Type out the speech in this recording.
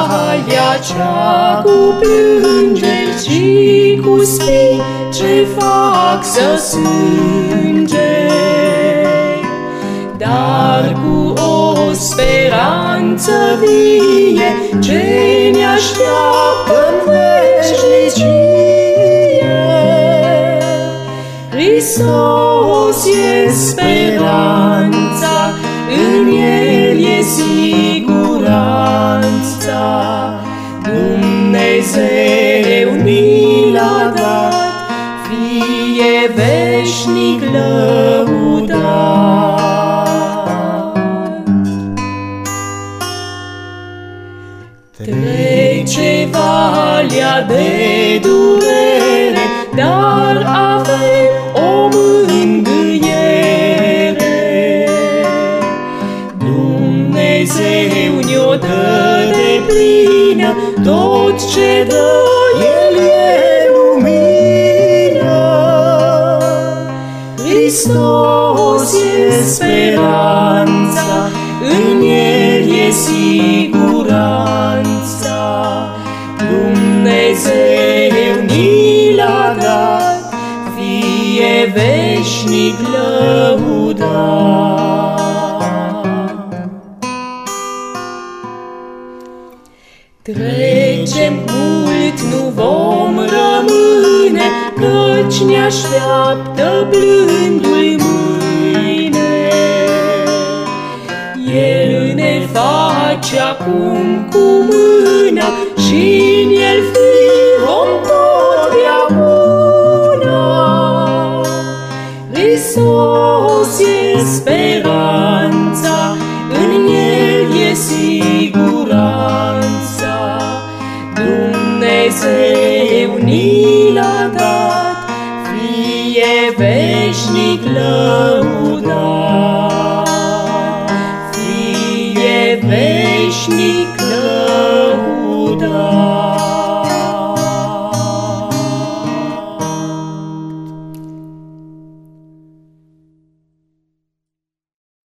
valea cea cu plângeri și cu spini ce fac să sânge, dar cu o speranță vie ce ne așteaptă-n veșnicie. Hristos e speranța, în El e siguranța, Dumnezeu ni l-a dat, fie veșnic lăudat. Trece valea de durere, dar avem o mângâiere. Dumnezeu ne-o dă de plină, tot ce dă El e lumină. Hristos e speranța, în El e siguranța, Dumnezeu ni l-a dat, fie veșnic lăudat. Trecem mult, nu vom rămâne, căci ne așteaptă blândul mâine. El ne face acum cu mâna și în El fi vom totdeauna. Hristos e speranța, în El e siguranța, Dumnezeu ni l-a dat, fie veșnic lăudat, fie veșnic